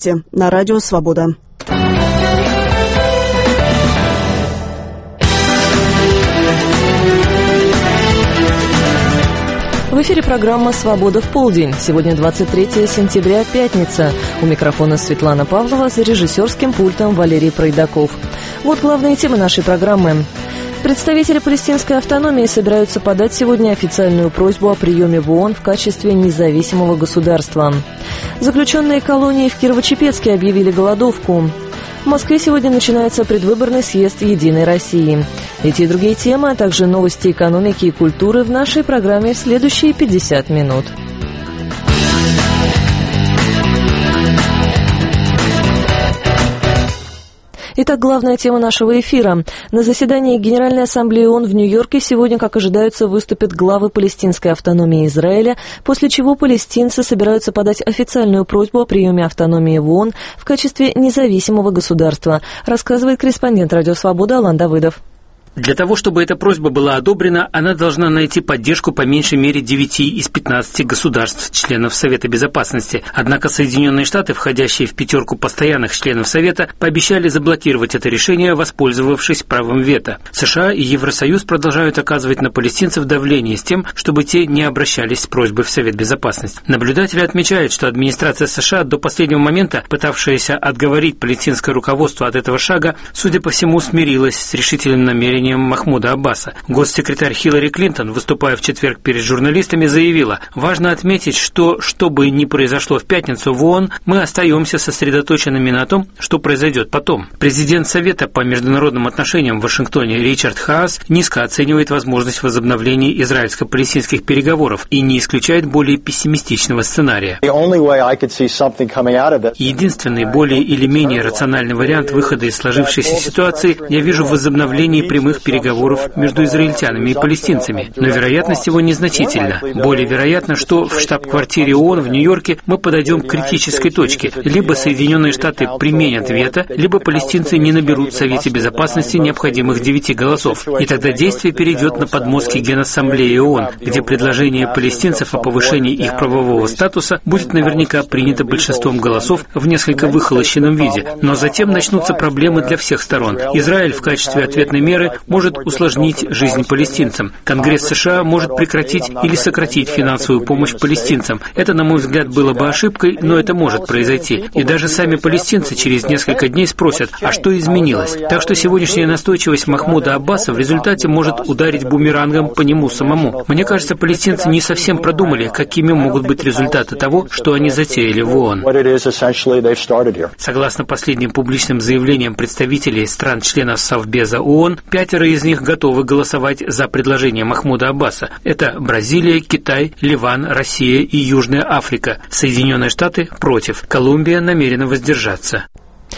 Новости на Радио Свобода. В эфире программа «Свобода в полдень». Сегодня 23 сентября, пятница. У микрофона Светлана Павлова, за режиссерским пультом Валерий Пройдаков. Вот главные темы нашей программы. Представители палестинской автономии собираются подать сегодня официальную просьбу о приеме в ООН в качестве независимого государства. Заключенные колонии в Кирово-Чепецке объявили голодовку. В Москве сегодня начинается предвыборный съезд «Единой России». Эти и другие темы, а также новости экономики и культуры в нашей программе в следующие 50 минут. Итак, главная тема нашего эфира. На заседании Генеральной Ассамблеи ООН в Нью-Йорке сегодня, как ожидается, выступят главы палестинской автономии Израиля, после чего палестинцы собираются подать официальную просьбу о приеме автономии в ООН в качестве независимого государства, рассказывает корреспондент «Радио Свобода» Алан Давыдов. Для того, чтобы эта просьба была одобрена, она должна найти поддержку по меньшей мере 9 из 15 государств, членов Совета Безопасности. Однако Соединенные Штаты, входящие в пятерку постоянных членов Совета, пообещали заблокировать это решение, воспользовавшись правом вето. США и Евросоюз продолжают оказывать на палестинцев давление с тем, чтобы те не обращались с просьбой в Совет Безопасности. Наблюдатели отмечают, что администрация США до последнего момента, пытавшаяся отговорить палестинское руководство от этого шага, судя по всему, смирилась с решительным намерением Махмуда Аббаса. Госсекретарь Хиллари Клинтон, выступая в четверг перед журналистами, заявила: «Важно отметить, что бы ни произошло в пятницу в ООН, мы остаемся сосредоточенными на том, что произойдет потом». Президент Совета по международным отношениям в Вашингтоне Ричард Хаас низко оценивает возможность возобновления израильско-палестинских переговоров и не исключает более пессимистичного сценария. Единственный более или менее рациональный вариант выхода из сложившейся ситуации я вижу в возобновлении прямых переговоров между израильтянами и палестинцами, но вероятность его незначительна. Более вероятно, что в штаб-квартире ООН в Нью-Йорке мы подойдем к критической точке. Либо Соединенные Штаты применят вето, либо палестинцы не наберут в Совете Безопасности необходимых 9 голосов. И тогда действие перейдет на подмостки Генассамблеи ООН, где предложение палестинцев о повышении их правового статуса будет наверняка принято большинством голосов в несколько выхолощенном виде. Но затем начнутся проблемы для всех сторон. Израиль в качестве ответной меры может усложнить жизнь палестинцам. Конгресс США может прекратить или сократить финансовую помощь палестинцам. Это, на мой взгляд, было бы ошибкой, но это может произойти. И даже сами палестинцы через несколько дней спросят, а что изменилось? Так что сегодняшняя настойчивость Махмуда Аббаса в результате может ударить бумерангом по нему самому. Мне кажется, палестинцы не совсем продумали, какими могут быть результаты того, что они затеяли в ООН. Согласно последним публичным заявлениям представителей стран-членов Совбеза ООН, 5 из них готовы голосовать за предложение Махмуда Аббаса. Это Бразилия, Китай, Ливан, Россия и Южная Африка. Соединенные Штаты против. Колумбия намерена воздержаться.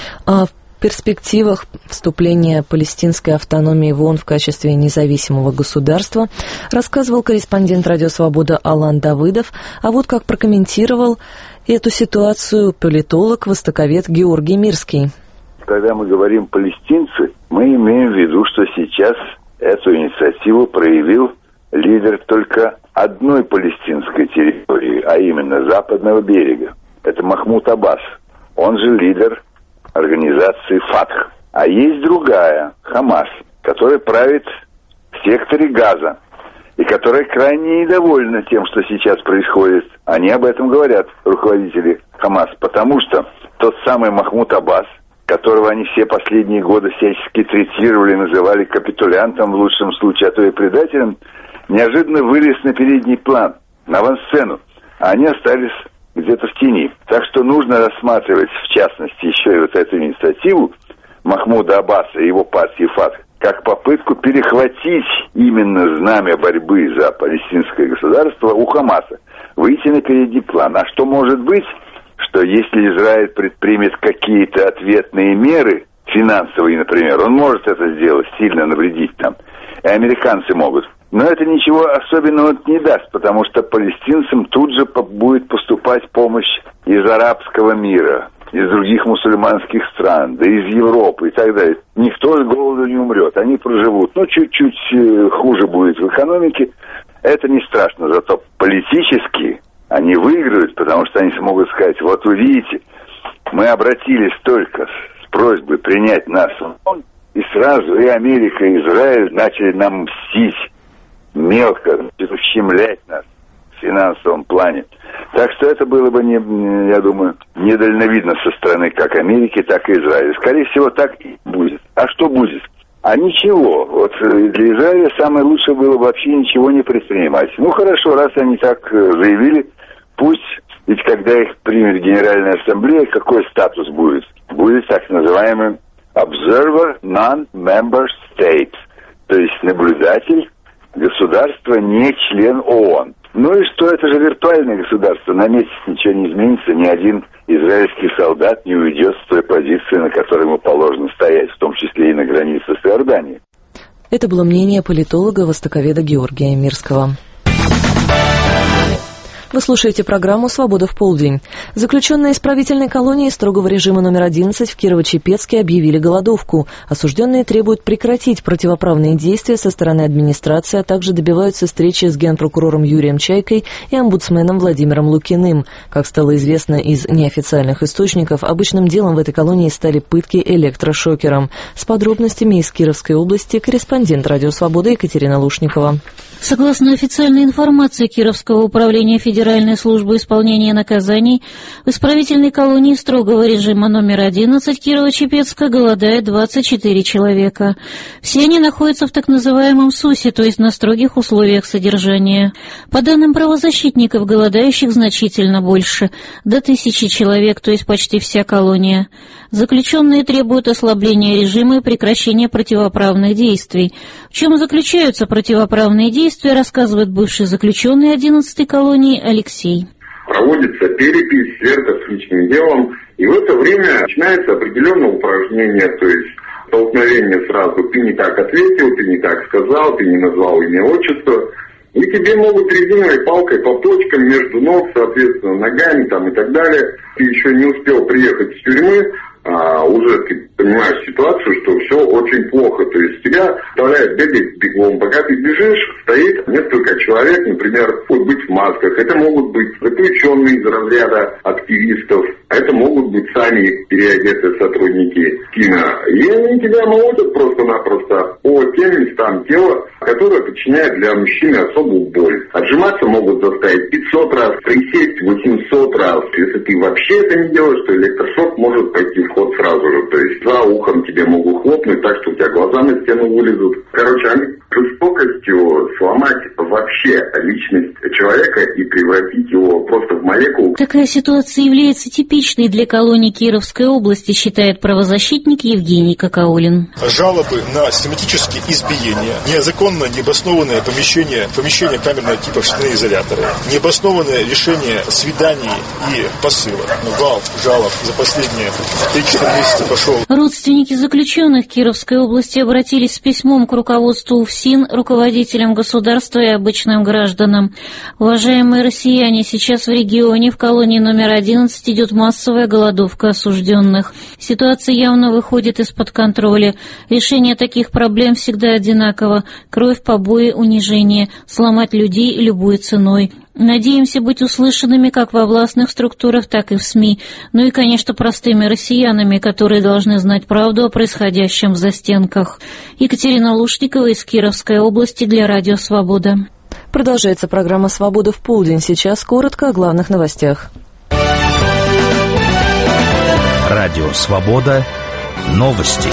В перспективах вступления палестинской автономии в ООН в качестве независимого государства рассказывал корреспондент «Радио Свобода» Алан Давыдов. А вот как прокомментировал эту ситуацию политолог, востоковед Георгий Мирский. Когда мы говорим «палестинцы», мы имеем в виду, что сейчас эту инициативу проявил лидер только одной палестинской территории, а именно Западного берега. Это Махмуд Аббас. Он же лидер организации «Фатх». А есть другая, Хамас, которая правит в секторе Газа и которая крайне недовольна тем, что сейчас происходит. Они об этом говорят, руководители Хамас, потому что тот самый Махмуд Аббас, которого они все последние годы всячески третировали, называли капитулянтом в лучшем случае, а то и предателем, неожиданно вылез на передний план, на авансцену, а они остались где-то в тени. Так что нужно рассматривать, в частности, еще и вот эту инициативу Махмуда Аббаса и его партии «Фатх» как попытку перехватить именно знамя борьбы за палестинское государство у Хамаса, выйти на передний план. А что может быть, что если Израиль предпримет какие-то ответные меры, финансовые, например, он может это сделать, сильно навредить там, и американцы могут. Но это ничего особенного не даст, потому что палестинцам тут же будет поступать помощь из арабского мира, из других мусульманских стран, да из Европы и так далее. Никто с голоду не умрет, они проживут. Ну, чуть-чуть хуже будет в экономике, это не страшно, зато политически они выиграют, потому что они смогут сказать: вот вы видите, мы обратились только с просьбой принять нас в ООН, и сразу и Америка, и Израиль начали нам мстить мелко, ущемлять нас в финансовом плане. Так что это было бы, я думаю, недальновидно со стороны как Америки, так и Израиля. Скорее всего, так и будет. А что будет? А ничего. Вот для Израиля самое лучшее было вообще ничего не предпринимать. Ну хорошо, раз они так заявили, пусть, ведь когда их примет Генеральная Ассамблея, какой статус будет? Будет так называемый Observer Non-Member State, то есть наблюдатель государства, не член ООН. Ну и что, это же виртуальное государство, на месяц ничего не изменится, ни один израильский солдат не уйдет с той позиции, на которой ему положено стоять, в том числе и на границе с Иорданией. Это было мнение политолога-востоковеда Георгия Мирского. Вы слушаете программу «Свобода в полдень». Заключенные исправительной колонии строгого режима номер 11 в Кирово-Чепецке объявили голодовку. Осужденные требуют прекратить противоправные действия со стороны администрации, а также добиваются встречи с генпрокурором Юрием Чайкой и омбудсменом Владимиром Лукиным. Как стало известно из неофициальных источников, обычным делом в этой колонии стали пытки электрошокером. С подробностями из Кировской области корреспондент «Радио Свобода» Екатерина Лушникова. Согласно официальной информации Кировского управления Федеральной службы исполнения наказаний, в исправительной колонии строгого режима номер 11 Кирово-Чепецка голодает 24 человека. Все они находятся в так называемом СУСе, то есть на строгих условиях содержания. По данным правозащитников, голодающих значительно больше, до 1000 человек, то есть почти вся колония. Заключенные требуют ослабления режима и прекращения противоправных действий. В чем заключаются противоправные действия, рассказывает бывший заключенный 11-й колонии Алексей. Проводится перепись, сверка с личным делом, и в это время начинается определенное упражнение, то есть столкновение сразу. Ты не так ответил, ты не так сказал, ты не назвал имя, отчество. И тебе могут резиновой палкой по почкам, между ног, соответственно, ногами там и так далее. Ты еще не успел приехать с тюрьмы, уже ты понимаешь ситуацию, что все очень плохо. То есть тебя заставляют бегать бегом. Пока ты бежишь, стоит несколько человек, например, могут быть в масках. Это могут быть заключенные из разряда активистов. Это могут быть сами переодетые сотрудники кино. И они тебя молотят просто-напросто по тем местам тела, которые причиняют для мужчины особую боль. Отжиматься могут заставить 500 раз, присесть 800 раз. Если ты вообще это не делаешь, то электрошок может пойти в ход сразу же. То есть за ухом тебе могут хлопнуть так, что у тебя глаза на стену вылезут. Короче, они жестокостью сломать вообще личность человека и превратить его просто в молекулу. Такая ситуация является типичной для колонии Кировской области, считает правозащитник Евгений Какаулин. Жалобы на систематические избиения, незаконно необоснованное помещение камерного типа в штаны изоляторы, необоснованное решение свиданий и посылок. Вал жалоб за последние 3-4 месяца пошел. Родственники заключенных Кировской области обратились с письмом к руководству УФСИН, руководителям государства и обычным гражданам. Уважаемые россияне, сейчас в регионе в колонии номер 11 идет массовая голодовка осужденных. Ситуация явно выходит из-под контроля. Решение таких проблем всегда одинаково. Кровь, побои, унижение. Сломать людей любой ценой. Надеемся быть услышанными как во властных структурах, так и в СМИ. Ну и, конечно, простыми россиянами, которые должны знать правду о происходящем в застенках. Екатерина Лушникова из Кировской области для Радио Свобода. Продолжается программа «Свобода в полдень». Сейчас коротко о главных новостях. Радио Свобода. Новости.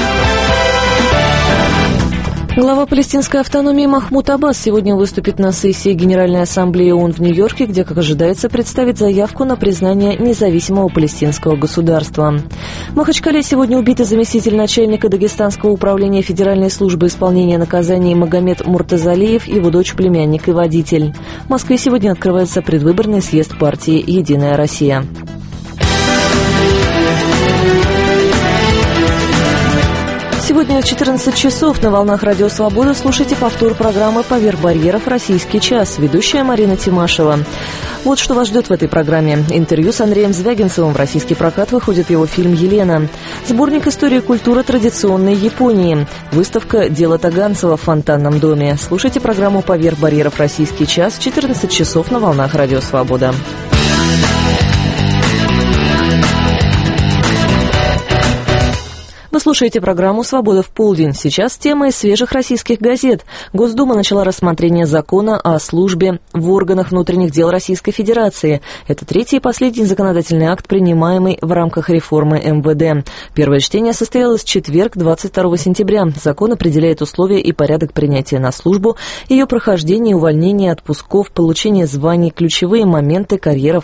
Глава палестинской автономии Махмуд Аббас сегодня выступит на сессии Генеральной Ассамблеи ООН в Нью-Йорке, где, как ожидается, представит заявку на признание независимого палестинского государства. В Махачкале сегодня убиты заместитель начальника Дагестанского управления Федеральной службы исполнения наказаний Магомед Муртазалиев, его дочь, племянник и водитель. В Москве сегодня открывается предвыборный съезд партии «Единая Россия». Сегодня в 14 часов на волнах Радио Свобода слушайте повтор программы «Поверх барьеров. Российский час». Ведущая Марина Тимашева. Вот что вас ждет в этой программе. Интервью с Андреем Звягинцевым. В российский прокат выходит его фильм «Елена». Сборник истории и культуры традиционной Японии. Выставка «Дело Таганцева» в Фонтанном доме. Слушайте программу «Поверх барьеров. Российский час» в 14 часов на волнах Радио Свобода. Вы слушаете программу «Свобода в полдень». Сейчас тема из свежих российских газет. Госдума начала рассмотрение закона о службе в органах внутренних дел Российской Федерации. Это третий и последний законодательный акт, принимаемый в рамках реформы МВД. Первое чтение состоялось в четверг, 22 сентября. Закон определяет условия и порядок принятия на службу, ее прохождение, увольнение, отпусков, получение званий, ключевые моменты карьеры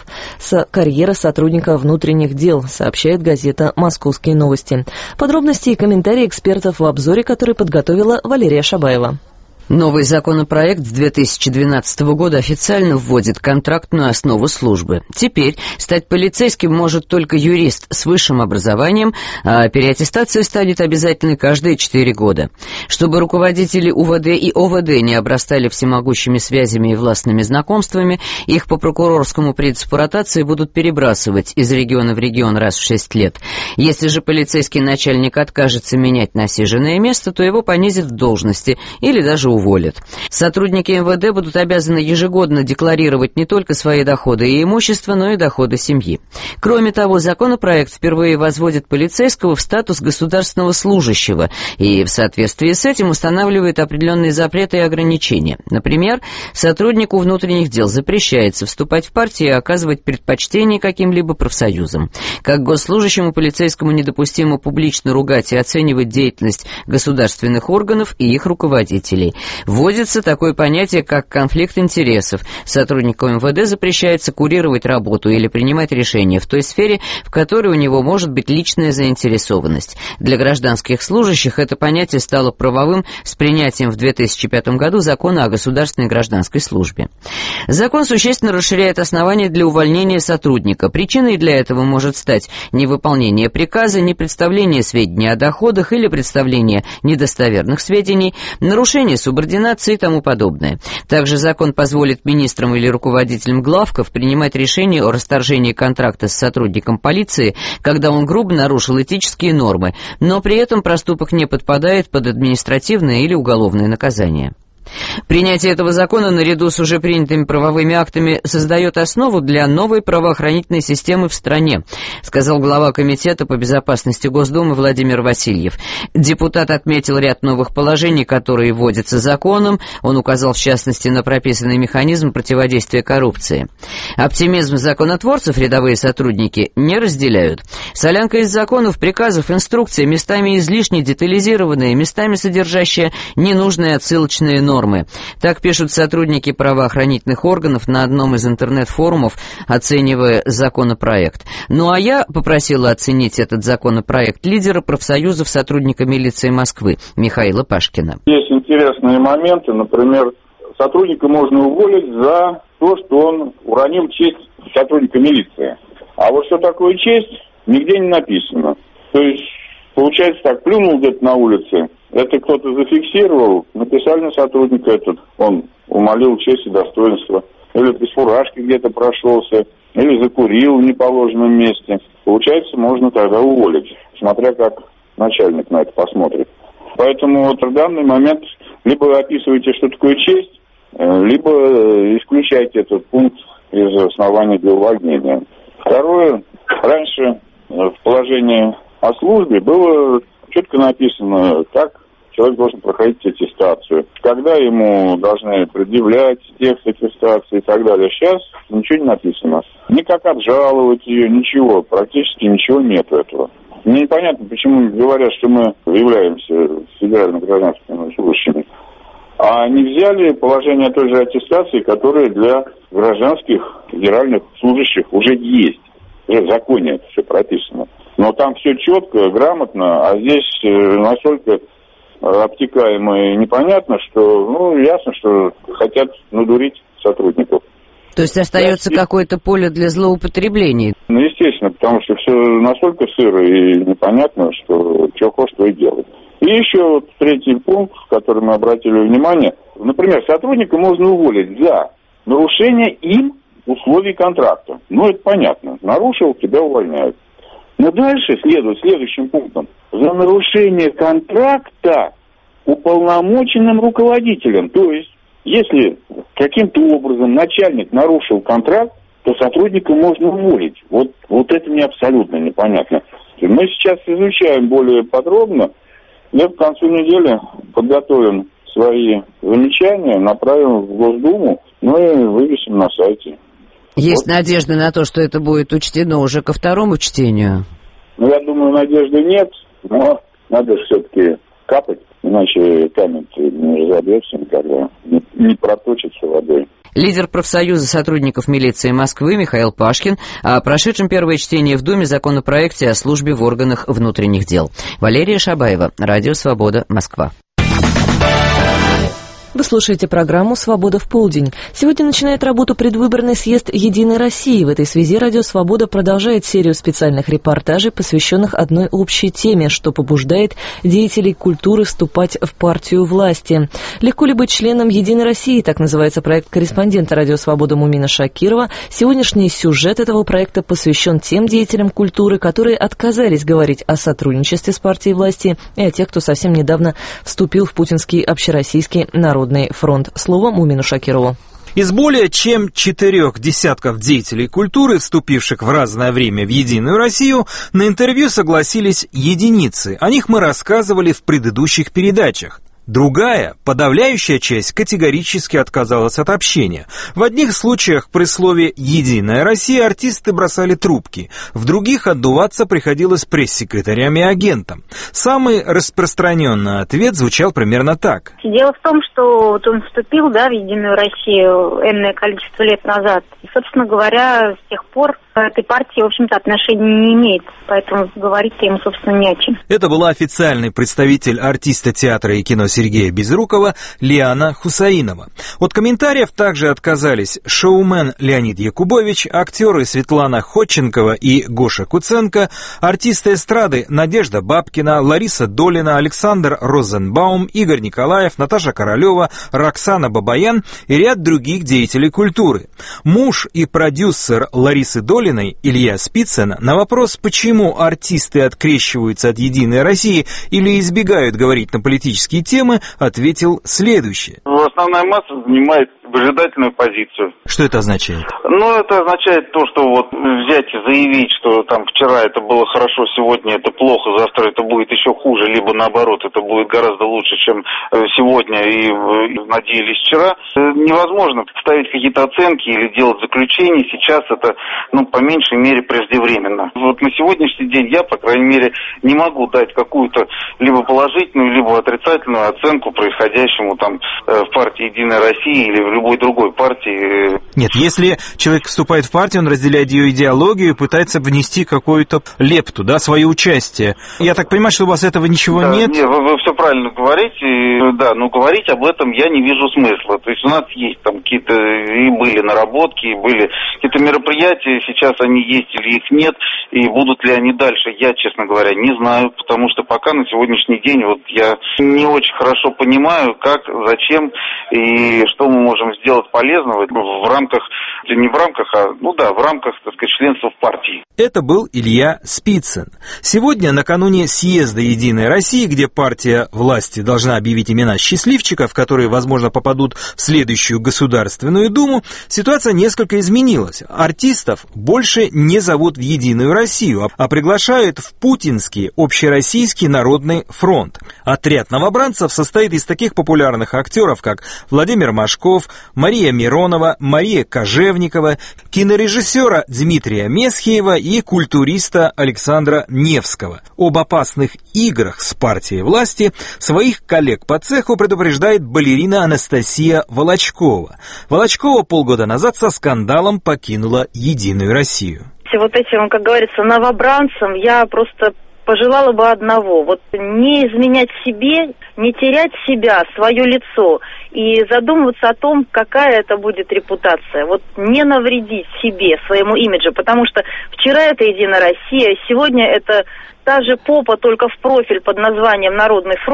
сотрудника внутренних дел, сообщает газета «Московские новости». Подробности и комментарии экспертов в обзоре, который подготовила Валерия Шабаева. Новый законопроект с 2012 года официально вводит контрактную основу службы. Теперь стать полицейским может только юрист с высшим образованием, а переаттестация станет обязательной каждые 4 года. Чтобы руководители УВД и ОВД не обрастали всемогущими связями и властными знакомствами, их по прокурорскому принципу ротации будут перебрасывать из региона в регион раз в 6 лет. Если же полицейский начальник откажется менять насиженное место, то его понизят в должности или даже уволят. Сотрудники МВД будут обязаны ежегодно декларировать не только свои доходы и имущество, но и доходы семьи. Кроме того, законопроект впервые возводит полицейского в статус государственного служащего и в соответствии с этим устанавливает определенные запреты и ограничения. Например, сотруднику внутренних дел запрещается вступать в партию и оказывать предпочтение каким-либо профсоюзам. Как госслужащему полицейскому недопустимо публично ругать и оценивать деятельность государственных органов и их руководителей. Вводится такое понятие, как конфликт интересов. Сотруднику МВД запрещается курировать работу или принимать решения в той сфере, в которой у него может быть личная заинтересованность. Для гражданских служащих это понятие стало правовым с принятием в 2005 году закона о государственной гражданской службе. Закон существенно расширяет основания для увольнения сотрудника. Причиной для этого может стать невыполнение приказа, непредставление сведений о доходах или представление недостоверных сведений, нарушение субординации и тому подобное. Также закон позволит министрам или руководителям главков принимать решение о расторжении контракта с сотрудником полиции, когда он грубо нарушил этические нормы, но при этом проступок не подпадает под административное или уголовное наказание. Принятие этого закона наряду с уже принятыми правовыми актами создает основу для новой правоохранительной системы в стране, сказал глава Комитета по безопасности Госдумы Владимир Васильев. Депутат отметил ряд новых положений, которые вводятся законом. Он указал в частности на прописанный механизм противодействия коррупции. Оптимизм законотворцев рядовые сотрудники не разделяют. Солянка из законов, приказов, инструкций, местами излишне детализированные, местами содержащие ненужные отсылочные нормы. Так пишут сотрудники правоохранительных органов на одном из интернет-форумов, оценивая законопроект. Ну а я попросила оценить этот законопроект лидера профсоюзов сотрудника милиции Москвы Михаила Пашкина. Есть интересные моменты, например, сотрудника можно уволить за то, что он уронил честь сотрудника милиции. А вот что такое честь, нигде не написано. То есть, получается так, плюнул где-то на улице, это кто-то зафиксировал, написали на сотрудника этот, он умолил честь и достоинство. Или без фуражки где-то прошелся, или закурил в неположенном месте. Получается, можно тогда уволить, смотря как начальник на это посмотрит. Поэтому вот в данный момент либо вы описываете, что такое честь, либо исключайте этот пункт из оснований для увольнения. Второе, раньше в положении о службе было четко написано, как человек должен проходить аттестацию, когда ему должны предъявлять текст аттестации и так далее. Сейчас ничего не написано. Никак обжаловать ее, ничего, практически ничего нет этого. Мне непонятно, почему говорят, что мы являемся федерально-гражданскими служащими, а не взяли положение той же аттестации, которое для гражданских федеральных служащих уже есть. Уже в законе это все прописано. Но там все четко, грамотно, а здесь настолько обтекаемо и непонятно, что, ясно, что хотят надурить сотрудников. То есть остается какое-то поле для злоупотреблений? Естественно, потому что все настолько сыро и непонятно, что хочешь, то и делать. И еще вот третий пункт, в который мы обратили внимание. Например, сотрудника можно уволить за нарушение им условий контракта. Это понятно. Нарушил, тебя увольняют. Но дальше следует следующим пунктом. За нарушение контракта уполномоченным руководителем. То есть, если каким-то образом начальник нарушил контракт, то сотрудника можно уволить. Вот это мне абсолютно непонятно. действий. Мы сейчас изучаем более подробно. Где к концу недели подготовим свои замечания, направим в Госдуму, ну и вывесим на сайте. Есть надежда на то, что это будет учтено уже ко второму чтению? Ну, я думаю, надежды нет, но надо все-таки капать, иначе камень не разобьется никогда, не проточится водой. Лидер профсоюза сотрудников милиции Москвы Михаил Пашкин о прошедшем первое чтение в Думе законопроекте о службе в органах внутренних дел. Валерия Шабаева, Радио Свобода, Москва. Вы слушаете программу «Свобода в полдень». Сегодня начинает работу предвыборный съезд «Единой России». В этой связи «Радио Свобода» продолжает серию специальных репортажей, посвященных одной общей теме, что побуждает деятелей культуры вступать в партию власти. Легко ли быть членом «Единой России»? Так называется проект корреспондента «Радио Свобода» Мумина Шакирова. Сегодняшний сюжет этого проекта посвящен тем деятелям культуры, которые отказались говорить о сотрудничестве с партией власти, и о тех, кто совсем недавно вступил в путинский общероссийский Народный фронт. Слово Мумину Шакирову. Из более чем 4 десятков деятелей культуры, вступивших в разное время в «Единую Россию», на интервью согласились единицы. О них мы рассказывали в предыдущих передачах. Другая, подавляющая часть, категорически отказалась от общения. В одних случаях при слове «Единая Россия» артисты бросали трубки, в других отдуваться приходилось пресс-секретарям и агентам. Самый распространенный ответ звучал примерно так. Дело в том, что вот он вступил, в «Единую Россию» энное количество лет назад. И, собственно говоря, с тех пор к этой партии, в общем-то, отношения не имеет, поэтому говорить-то ему, собственно, не о чем. Это была официальный представитель артиста театра и кино Сергея Безрукова Лиана Хусаинова. От комментариев также отказались шоумен Леонид Якубович, актеры Светлана Ходченкова и Гоша Куценко, артисты эстрады Надежда Бабкина, Лариса Долина, Александр Розенбаум, Игорь Николаев, Наташа Королева, Роксана Бабаян и ряд других деятелей культуры. Муж и продюсер Ларисы Долиной Илья Спицын на вопрос, почему артисты открещиваются от «Единой России» или избегают говорить на политические темы, ответил следующее. Основная масса занимает выжидательную позицию. Что это означает? Ну, это означает то, что вот взять и заявить, что там вчера это было хорошо, сегодня это плохо, завтра это будет еще хуже, либо наоборот, это будет гораздо лучше, чем сегодня и надеялись вчера. Невозможно ставить какие-то оценки или делать заключения. Сейчас это, по меньшей мере, преждевременно. Вот на сегодняшний день я, по крайней мере, не могу дать какую-то либо положительную, либо отрицательную оценку происходящему там в партии «Единая Россия» или в любой другой партии. Нет, если человек вступает в партию, он разделяет ее идеологию и пытается внести какую-то лепту, свое участие. Я так понимаю, что у вас этого ничего нет? Нет, вы все правильно говорите, но говорить об этом я не вижу смысла. То есть у нас есть там какие-то, и были наработки, и были какие-то мероприятия, сейчас они есть или их нет, и будут ли они дальше, я, честно говоря, не знаю, потому что пока на сегодняшний день вот я не очень хорошо понимаю, как, зачем и что мы можем сделать полезного в рамках, не в рамках, в рамках, так сказать, членства в партии. Это был Илья Спицын. Сегодня, накануне съезда «Единой России», где партия власти должна объявить имена счастливчиков, которые, возможно, попадут в следующую Государственную Думу, ситуация несколько изменилась. Артистов больше не зовут в «Единую Россию», а приглашают в путинский общероссийский Народный фронт. Отряд новобранцев состоит из таких популярных актеров, как Владимир Машков, Мария Миронова, Мария Кожевникова, кинорежиссера Дмитрия Месхиева и культуриста Александра Невского. Об опасных играх с партией власти своих коллег по цеху предупреждает балерина Анастасия Волочкова. Волочкова полгода назад со скандалом покинула «Единую Россию». Вот этим, как говорится, новобранцам я просто пожелала бы одного. Вот не изменять себе, не терять себя, свое лицо и задумываться о том, какая это будет репутация. Вот не навредить себе, своему имиджу, потому что вчера это «Единая Россия», сегодня это та же попа, только в профиль под названием «Народный фронт».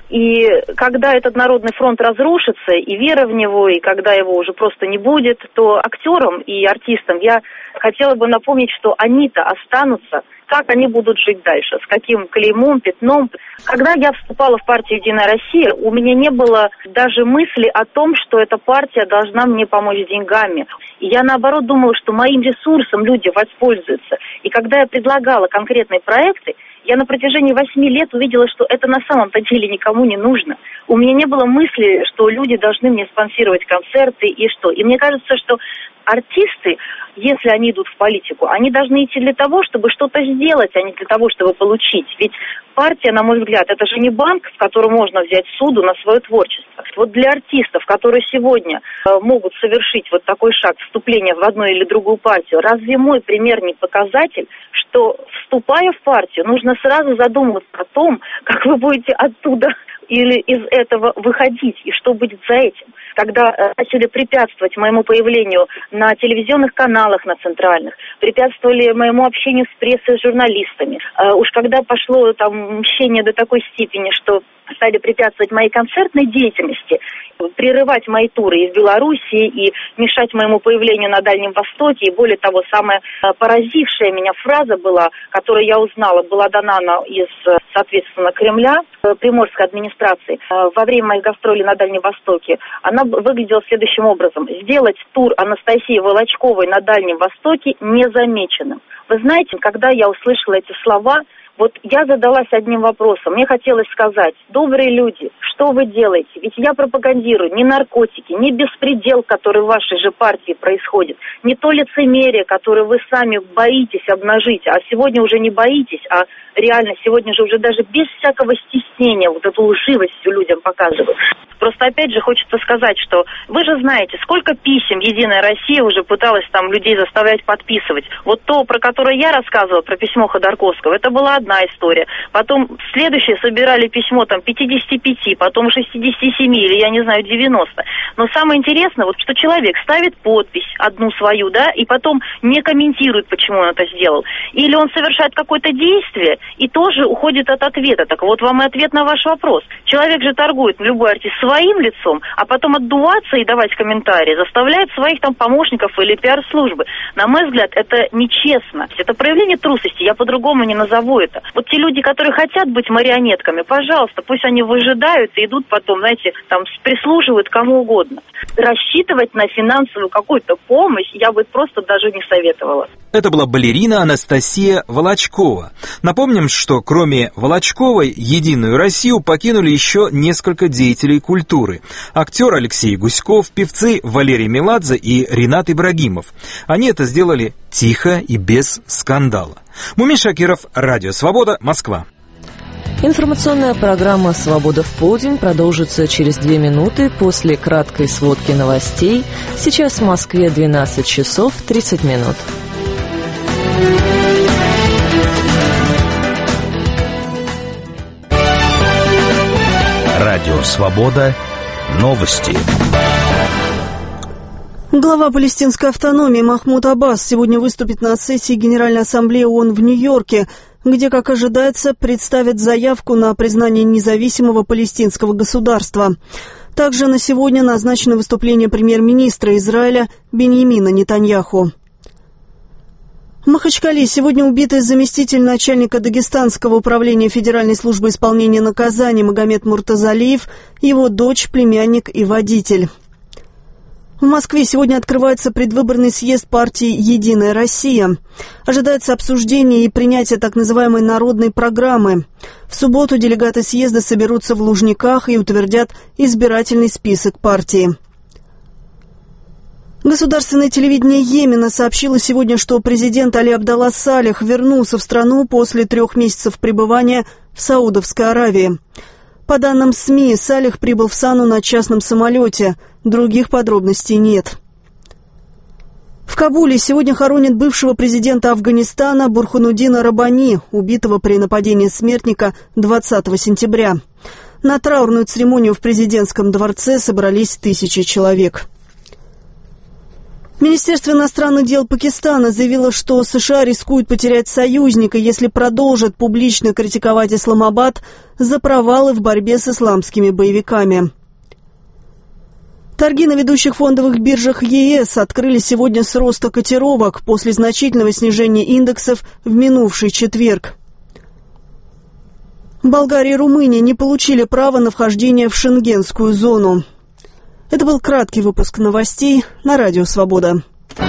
И когда этот Народный фронт разрушится, и вера в него, и когда его уже просто не будет, то актерам и артистам я хотела бы напомнить, что они-то останутся. Как они будут жить дальше, с каким клеймом, пятном. Когда я вступала в партию «Единая Россия», у меня не было даже мысли о том, что эта партия должна мне помочь деньгами. И я, наоборот, думала, что моим ресурсом люди воспользуются. И когда я предлагала конкретные проекты, я на протяжении 8 лет увидела, что это на самом-то деле никому не нужно. У меня не было мысли, что люди должны мне спонсировать концерты и что. И мне кажется, что артисты, если они идут в политику, они должны идти для того, чтобы что-то сделать, а не для того, чтобы получить. Ведь партия, на мой взгляд, это же не банк, в котором можно взять суду на свое творчество. Вот для артистов, которые сегодня могут совершить вот такой шаг вступления в одну или другую партию, разве мой пример не показатель, что, вступая в партию, нужно сразу задумываться о том, как вы будете оттуда или из этого выходить, и что будет за этим. Когда начали препятствовать моему появлению на телевизионных каналах, на центральных, препятствовали моему общению с прессой, с журналистами. Уж когда пошло там мщение до такой степени, что стали препятствовать моей концертной деятельности, прерывать мои туры и в Белоруссии, и мешать моему появлению на Дальнем Востоке. И более того, самая поразившая меня фраза была, которую я узнала, была дана из, соответственно, Кремля, Приморской администрации, во время моих гастролей на Дальнем Востоке. Она выглядела следующим образом: сделать тур Анастасии Волочковой на Дальнем Востоке незамеченным. Вы знаете, когда я услышала эти слова, вот я задалась одним вопросом. Мне хотелось сказать: добрые люди, что вы делаете? Ведь я пропагандирую не наркотики, не беспредел, который в вашей же партии происходит, не то лицемерие, которое вы сами боитесь обнажить, а сегодня уже не боитесь, а реально сегодня же уже даже без всякого стеснения вот эту лживость людям показывают. Просто опять же хочется сказать, что вы же знаете, сколько писем «Единая Россия» уже пыталась там людей заставлять подписывать. Вот то, про которое я рассказывала, про письмо Ходорковского, это была одна история. Потом следующее собирали письмо там 55, потом 67 или, я не знаю, 90. Но самое интересное, вот что человек ставит подпись одну свою, да, и потом не комментирует, почему он это сделал. Или он совершает какое-то действие и тоже уходит от ответа. Так вот вам и ответ на ваш вопрос. Человек же торгует, любой артист, своим лицом, а потом отдуваться и давать комментарии заставляет своих там помощников или пиар-службы. На мой взгляд, это нечестно. Это проявление трусости, я по-другому не назову это. Вот те люди, которые хотят быть марионетками, пожалуйста, пусть они выжидают и идут потом, знаете, там прислуживают кому угодно. Рассчитывать на финансовую какую-то помощь я бы просто даже не советовала. Это была балерина Анастасия Волочкова. Напомним, что кроме Волочковой «Единую Россию» покинули еще несколько деятелей культуры. Актер Алексей Гуськов, певцы Валерий Меладзе и Ринат Ибрагимов. Они это сделали тихо и без скандала. Мумин Шакиров, Радио Свобода, Москва. Информационная программа «Свобода в полдень» продолжится через 2 минуты после краткой сводки новостей. Сейчас в Москве 12 часов 30 минут. Радио «Свобода». Новости. Глава палестинской автономии Махмуд Аббас сегодня выступит на сессии Генеральной Ассамблеи ООН в Нью-Йорке, где, как ожидается, представит заявку на признание независимого палестинского государства. Также на сегодня назначено выступление премьер-министра Израиля Биньямина Нетаньяху. В Махачкале сегодня убитый заместитель начальника Дагестанского управления Федеральной службы исполнения наказаний Магомед Муртазалиев, его дочь, племянник и водитель. В Москве сегодня открывается предвыборный съезд партии «Единая Россия». Ожидается обсуждение и принятие так называемой народной программы. В субботу делегаты съезда соберутся в Лужниках и утвердят избирательный список партии. Государственное телевидение Йемена сообщило сегодня, что президент Али Абдалла Салих вернулся в страну после 3 месяцев пребывания в Саудовской Аравии. По данным СМИ, Салих прибыл в Сану на частном самолете. Других подробностей нет. В Кабуле сегодня хоронят бывшего президента Афганистана Бурхануддина Раббани, убитого при нападении смертника 20 сентября. На траурную церемонию в президентском дворце собрались 1000 человек. Министерство иностранных дел Пакистана заявило, что США рискуют потерять союзника, если продолжат публично критиковать Исламабад за провалы в борьбе с исламскими боевиками. Торги на ведущих фондовых биржах ЕС открыли сегодня с роста котировок после значительного снижения индексов в минувший четверг. Болгария и Румыния не получили права на вхождение в Шенгенскую зону. Это был краткий выпуск новостей на Радио Свобода.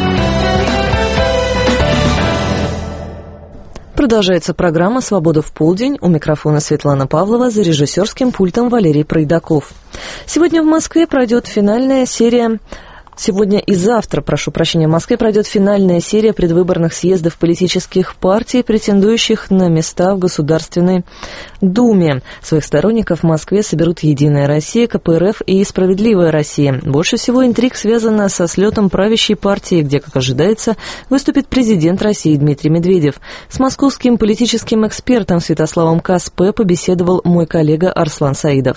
Продолжается программа «Свобода в полдень». У микрофона Светлана Павлова, за режиссерским пультом Валерий Пройдаков. Сегодня в Москве пройдет финальная серия... Сегодня и завтра, в Москве пройдет финальная серия предвыборных съездов политических партий, претендующих на места в Государственной Думе. Своих сторонников в Москве соберут «Единая Россия», КПРФ и «Справедливая Россия». Больше всего интриг связано со слетом правящей партии, где, как ожидается, выступит президент России Дмитрий Медведев. С московским политическим экспертом Святославом Каспе побеседовал мой коллега Арслан Саидов.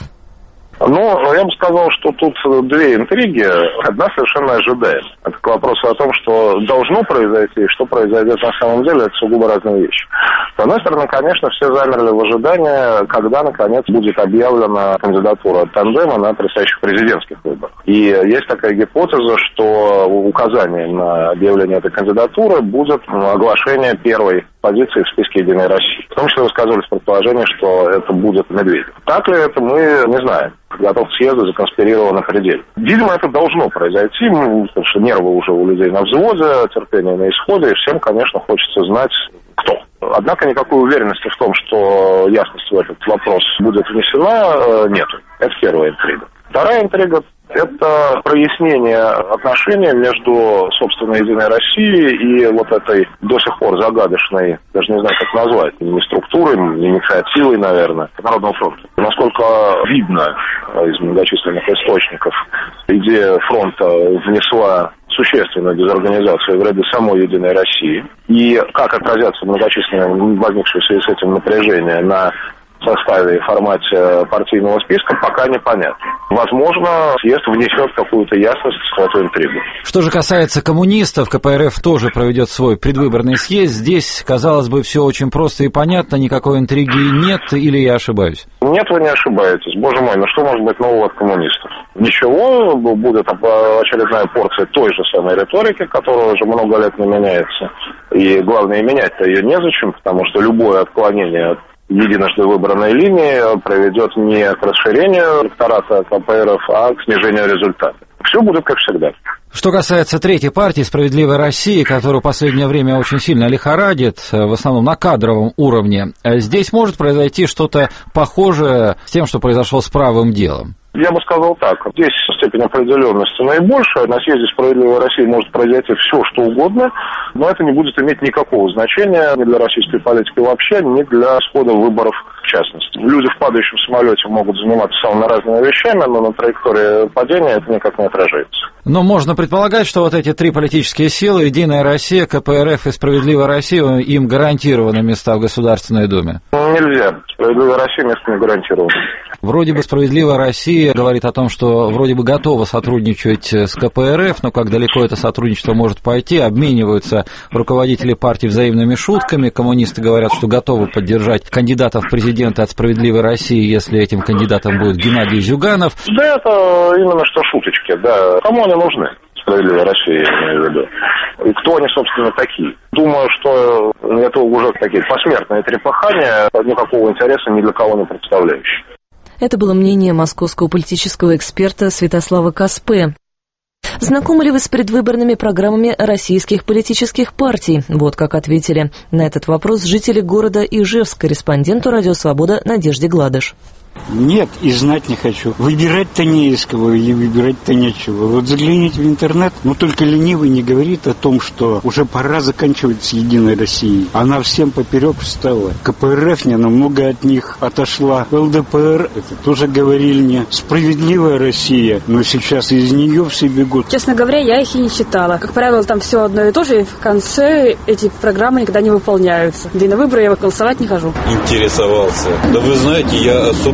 Я бы сказал, что тут две интриги. Одна совершенно ожидаема. Это к вопросу о том, что должно произойти и что произойдет на самом деле, это сугубо разные вещи. С одной стороны, конечно, все замерли в ожидании, когда, наконец, будет объявлена кандидатура тандема на предстоящих президентских выборах. И есть такая гипотеза, что указанием на объявление этой кандидатуры будет оглашение первой позиции в списке «Единой России». В том числе высказывались предположение, что это будет Медведев. Так ли это, мы не знаем. Готов к съезду законспирировано предельно. Видимо, это должно произойти, потому что нервы уже у людей на взводе, терпение на исходе, и всем, конечно, хочется знать, кто. Однако никакой уверенности в том, что ясность в этот вопрос будет внесена, нету. Это первая интрига. Вторая интрига – это прояснение отношений между, собственно, «Единой Россией» и вот этой до сих пор загадочной, даже не знаю, как назвать, не структурой, не инициативой, наверное, Народного фронта. Насколько видно из многочисленных источников, идея фронта внесла существенную дезорганизацию в ряды самой «Единой России». И как отразятся многочисленные возникшие в связи с этим напряжения на составе и формате партийного списка, пока непонятно. Возможно, съезд внесет какую-то ясность в эту интригу. Что же касается коммунистов, КПРФ тоже проведет свой предвыборный съезд. Здесь, казалось бы, все очень просто и понятно, никакой интриги нет, или я ошибаюсь? Нет, вы не ошибаетесь. Боже мой, что может быть нового от коммунистов? Ничего, будет очередная порция той же самой риторики, которая уже много лет не меняется. И главное, менять-то ее незачем, потому что любое отклонение от единожды выбранной линии приведет не к расширению электората КПРФ, а к снижению результата. Все будет как всегда. Что касается третьей партии «Справедливой России», которую в последнее время очень сильно лихорадит, в основном на кадровом уровне, здесь может произойти что-то похожее с тем, что произошло с правым делом? Я бы сказал так. Здесь степень определенности наибольшая. На съезде «Справедливой России» может произойти все, что угодно, но это не будет иметь никакого значения ни для российской политики вообще, ни для исхода выборов в частности. Люди в падающем самолете могут заниматься самыми разными вещами, но на траектории падения это никак не отражается. Но можно предполагать, что вот эти три политические силы, «Единая Россия», КПРФ и «Справедливая Россия», им гарантированы места в Государственной Думе? Нельзя. «Справедливая Россия» место не гарантировано. Вроде бы «Справедливая Россия» говорит о том, что вроде бы готова сотрудничать с КПРФ, но как далеко это сотрудничество может пойти, обмениваются руководители партий взаимными шутками, коммунисты говорят, что готовы поддержать кандидатов в президенты от «Справедливой России», если этим кандидатом будет Геннадий Зюганов. Да, это именно что шуточки, да. Кому они нужны? «Справедливая Россия», я имею в виду. И кто они, собственно, такие? Думаю, что это уже такие посмертные трепыхания, никакого интереса ни для кого не представляющие. Это было мнение московского политического эксперта Святослава Каспе. Знакомы ли вы с предвыборными программами российских политических партий? Вот как ответили на этот вопрос жители города Ижевск, корреспонденту «Радио Свобода» Надежде Гладыш. Нет, и знать не хочу. Выбирать-то не из кого, и выбирать-то нечего. Вот загляните в интернет, но только ленивый не говорит о том, что уже пора заканчивать с «Единой Россией». Она всем поперек встала. КПРФ не намного от них отошла. ЛДПР, это тоже говорили мне. «Справедливая Россия», но сейчас из нее все бегут. Честно говоря, я их и не читала. Как правило, там все одно и то же, и в конце эти программы никогда не выполняются. Да и на выборы я голосовать не хожу. Интересовался. Да вы знаете, я особо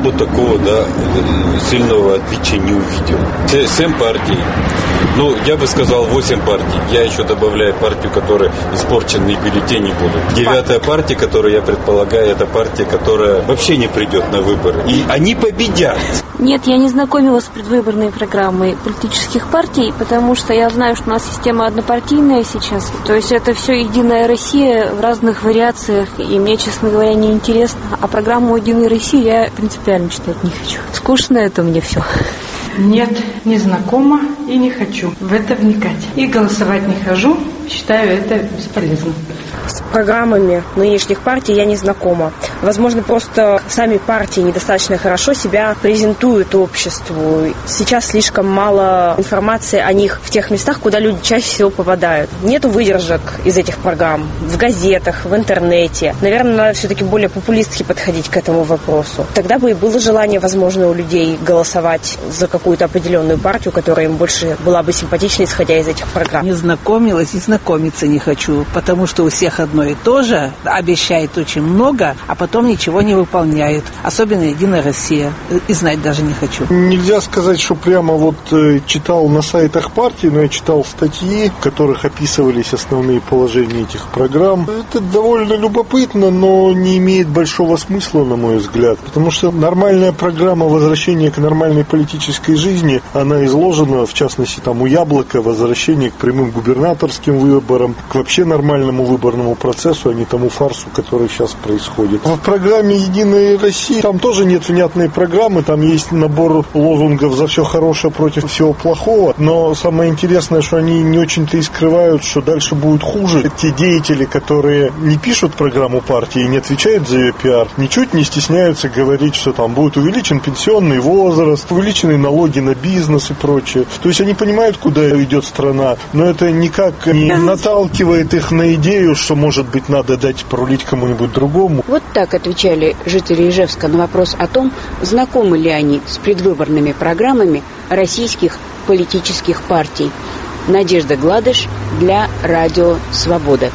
особо такого, да, сильного отличия не увидел. 7 партий. Ну, я бы сказал 8 партий. Я еще добавляю партию, которая испорченные бюллетени будут. 9-я партия, которую я предполагаю, это партия, которая вообще не придет на выборы. И они победят. Нет, я не знакомилась с предвыборной программой политических партий, потому что я знаю, что у нас система однопартийная сейчас. То есть это все «Единая Россия» в разных вариациях. И мне, честно говоря, не интересно. А программу «Единой России» я принципиально читать не хочу. Скучно это мне все. Нет, не знакома и не хочу в это вникать. И голосовать не хожу, считаю это бесполезно. С программами нынешних партий я не знакома. Возможно, просто сами партии недостаточно хорошо себя презентуют обществу. Сейчас слишком мало информации о них в тех местах, куда люди чаще всего попадают. Нету выдержек из этих программ в газетах, в интернете. Наверное, надо все-таки более популистски подходить к этому вопросу. Тогда бы и было желание, возможно, у людей голосовать за какую-то определенную партию, которая им больше была бы симпатична, исходя из этих программ. Не знакомилась и знакомиться не хочу, потому что у всех одно и то же, обещает очень много, а потом ничего не выполняет. Особенно «Единая Россия». И знать даже не хочу. Нельзя сказать, что прямо вот читал на сайтах партии, но я читал статьи, в которых описывались основные положения этих программ. Это довольно любопытно, но не имеет большого смысла, на мой взгляд. Потому что нормальная программа возвращения к нормальной политической жизни, она изложена, в частности, там у Яблока, возвращение к прямым губернаторским выборам, к вообще нормальному выборному процессу, а не тому фарсу, который сейчас происходит. В программе «Единой России» там тоже нет внятной программы, там есть набор лозунгов за все хорошее против всего плохого, но самое интересное, что они не очень-то и скрывают, что дальше будет хуже. Те деятели, которые не пишут программу партии и не отвечают за ее пиар, ничуть не стесняются говорить, что там будет увеличен пенсионный возраст, увеличены налоги на бизнес и прочее. То есть они понимают, куда идет страна, но это никак не наталкивает их на идею, что, может быть, надо дать порулить кому-нибудь другому. Вот так отвечали жители Ижевска на вопрос о том, знакомы ли они с предвыборными программами российских политических партий. Надежда Гладыш для Радио Свобода.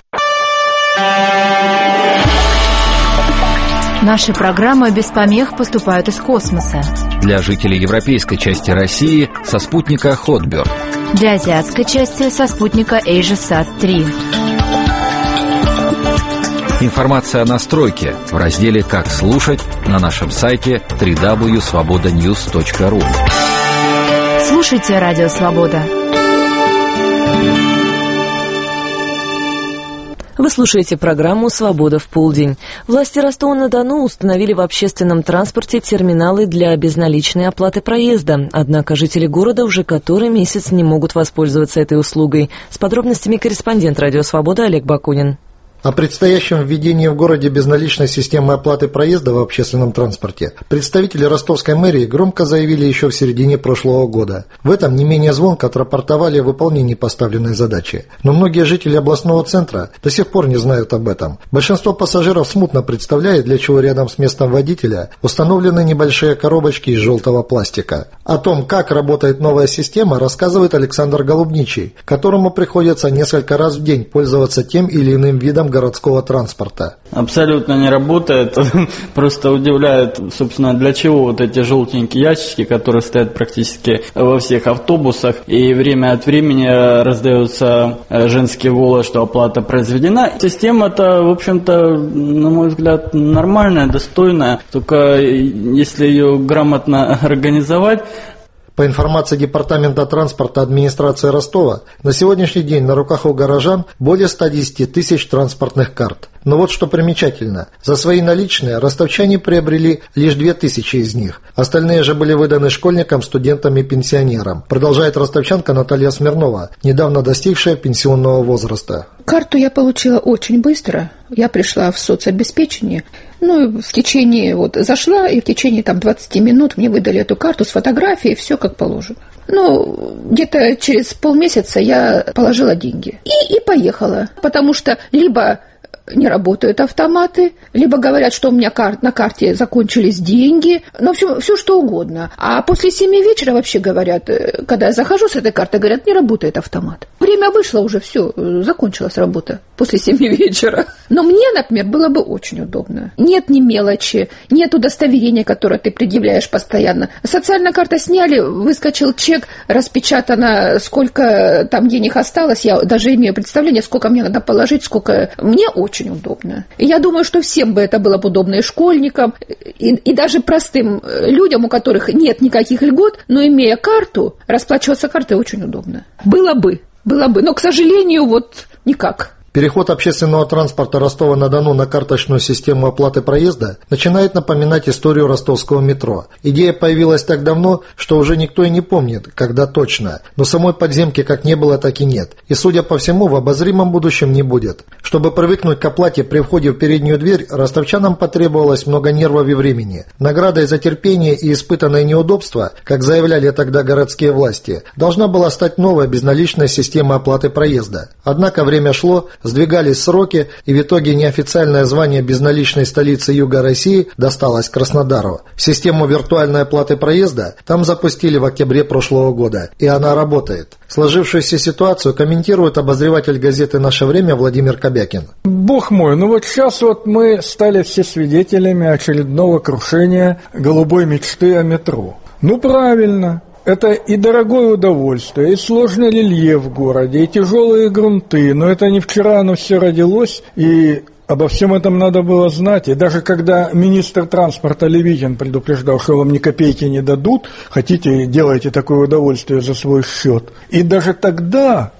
Наши программы без помех поступают из космоса. Для жителей европейской части России со спутника Hotbird. Для азиатской части со спутника AsiaSat-3. Информация о настройке в разделе «Как слушать» на нашем сайте www.svobodanews.ru. Слушайте Радио Свобода. Вы слушаете программу «Свобода в полдень». Власти Ростова-на-Дону установили в общественном транспорте терминалы для безналичной оплаты проезда. Однако жители города уже который месяц не могут воспользоваться этой услугой. С подробностями корреспондент «Радио Свобода» Олег Бакунин. О предстоящем введении в городе безналичной системы оплаты проезда в общественном транспорте представители ростовской мэрии громко заявили еще в середине прошлого года. В этом не менее звонко отрапортовали о выполнении поставленной задачи. Но многие жители областного центра до сих пор не знают об этом. Большинство пассажиров смутно представляет, для чего рядом с местом водителя установлены небольшие коробочки из желтого пластика. О том, как работает новая система, рассказывает Александр Голубничий, которому приходится несколько раз в день пользоваться тем или иным видом городского транспорта. Абсолютно не работает. Просто удивляет, собственно, для чего вот эти желтенькие ящички, которые стоят практически во всех автобусах, и время от времени раздается женский голос, что оплата произведена. Система-то, в общем-то, на мой взгляд, нормальная, достойная, только если ее грамотно организовать. По информации Департамента транспорта администрации Ростова, на сегодняшний день на руках у горожан более 110 тысяч транспортных карт. Но вот что примечательно, за свои наличные ростовчане приобрели лишь 2000 из них. Остальные же были выданы школьникам, студентам и пенсионерам. Продолжает ростовчанка Наталья Смирнова, недавно достигшая пенсионного возраста. Карту я получила очень быстро. Я пришла в соцобеспечение. В течение, зашла, и в течение 20 минут мне выдали эту карту с фотографией, все как положено. Где-то через полмесяца я положила деньги и поехала. Потому что либо не работают автоматы, либо говорят, что у меня на карте закончились деньги, ну, в общем, все что угодно. А после 7 вечера вообще говорят, когда я захожу с этой карты, говорят, не работает автомат. Время вышло уже, все, закончилась работа после 7 вечера. Но мне, например, было бы очень удобно. Нет ни мелочи, нет удостоверения, которое ты предъявляешь постоянно. Социальная карта сняли, выскочил чек, распечатано, сколько там денег осталось, я даже имею представление, сколько мне надо положить, сколько... Мне очень удобно. И я думаю, что всем бы это было бы удобно, и школьникам, и даже простым людям, у которых нет никаких льгот, но имея карту, расплачиваться картой очень удобно. Было бы, но, к сожалению, вот никак. Переход общественного транспорта Ростова-на-Дону на карточную систему оплаты проезда начинает напоминать историю ростовского метро. Идея появилась так давно, что уже никто и не помнит, когда точно. Но самой подземки как не было, так и нет. И, судя по всему, в обозримом будущем не будет. Чтобы привыкнуть к оплате при входе в переднюю дверь, ростовчанам потребовалось много нервов и времени. Наградой за терпение и испытанное неудобство, как заявляли тогда городские власти, должна была стать новая безналичная система оплаты проезда. Однако время шло, сдвигались сроки, и в итоге неофициальное звание безналичной столицы Юга России досталось Краснодару. Систему виртуальной оплаты проезда там запустили в октябре прошлого года, и она работает. Сложившуюся ситуацию комментирует обозреватель газеты «Наше время» Владимир Кобякин. Бог мой, ну вот сейчас вот мы стали все свидетелями очередного крушения голубой мечты о метро. Ну правильно. Это и дорогое удовольствие, и сложный рельеф в городе, и тяжелые грунты. Но это не вчера оно все родилось, и обо всем этом надо было знать. И даже когда министр транспорта Левитин предупреждал, что вам ни копейки не дадут, хотите, делайте такое удовольствие за свой счет. И даже тогда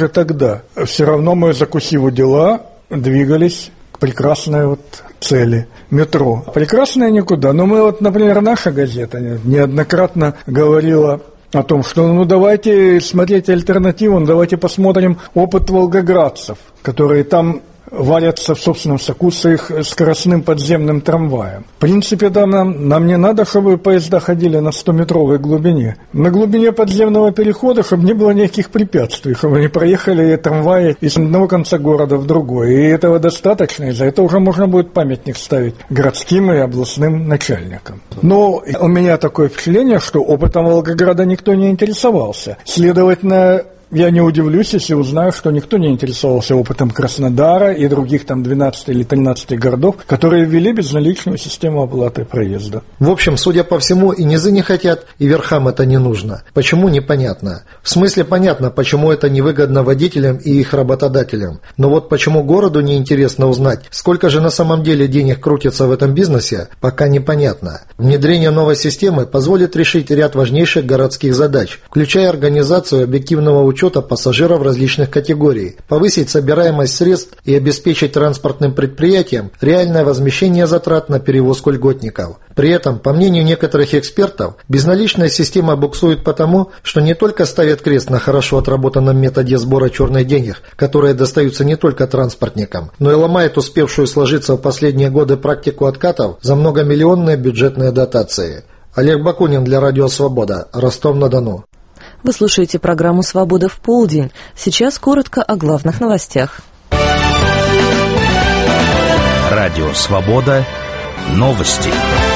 все равно мы, закусив у дела, двигались к прекрасной вот цели метро. Прекрасное никуда. Но мы вот, например, наша газета неоднократно говорила о том, что ну давайте смотреть альтернативу, давайте посмотрим опыт волгоградцев, которые там варятся в собственном соку с их скоростным подземным трамваем. В принципе, там нам не надо, чтобы поезда ходили на 100-метровой глубине. На глубине подземного перехода, чтобы не было никаких препятствий, чтобы не проехали трамваи из одного конца города в другой. И этого достаточно, и за это уже можно будет памятник ставить городским и областным начальникам. Но у меня такое впечатление, что опытом Волгограда никто не интересовался. Следовательно, я не удивлюсь, если узнаю, что никто не интересовался опытом Краснодара и других там 12 или 13 городов, которые ввели безналичную систему оплаты проезда. В общем, судя по всему, и низы не хотят, и верхам это не нужно. Почему, непонятно. В смысле, понятно, почему это невыгодно водителям и их работодателям. Но вот почему городу неинтересно узнать, сколько же на самом деле денег крутится в этом бизнесе, пока непонятно. Внедрение новой системы позволит решить ряд важнейших городских задач, включая организацию объективного учета пассажиров различных категорий, повысить собираемость средств и обеспечить транспортным предприятиям реальное возмещение затрат на перевозку льготников. При этом, по мнению некоторых экспертов, безналичная система буксует потому, что не только ставит крест на хорошо отработанном методе сбора черных денег, которые достаются не только транспортникам, но и ломает успевшую сложиться в последние годы практику откатов за многомиллионные бюджетные дотации. Олег Бакунин для Радио Свобода, Ростов-на-Дону. Вы слушаете программу «Свобода в полдень». Сейчас коротко о главных новостях. Радио «Свобода». Новости.